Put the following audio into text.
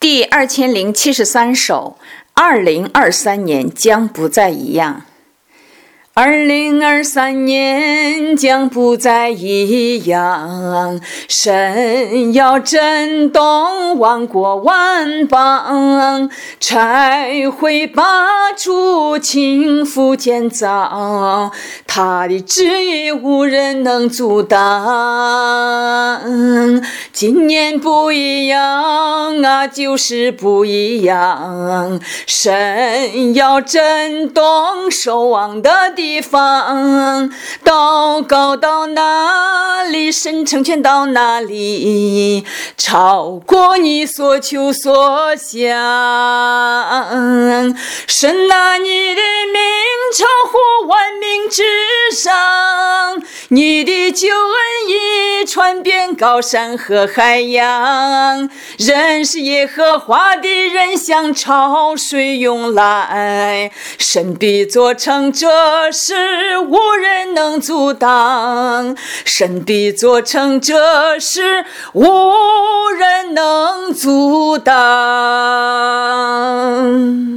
第2073首，2023年将不再一样。2023年将不再一样，神要震动万国万邦，拆毁霸主，倾覆建造，他的旨意无人能阻挡。今年不一样啊，就是不一样，神要震动守望的地方，祷告到哪里，神成全到哪里，超过你所求所想。神啊，你的名超乎万民之上，你的救恩已传遍高山和海洋，认识耶和华的人像潮水涌来，神必做成这事，无人能阻挡，神必做成这事，无人能阻挡。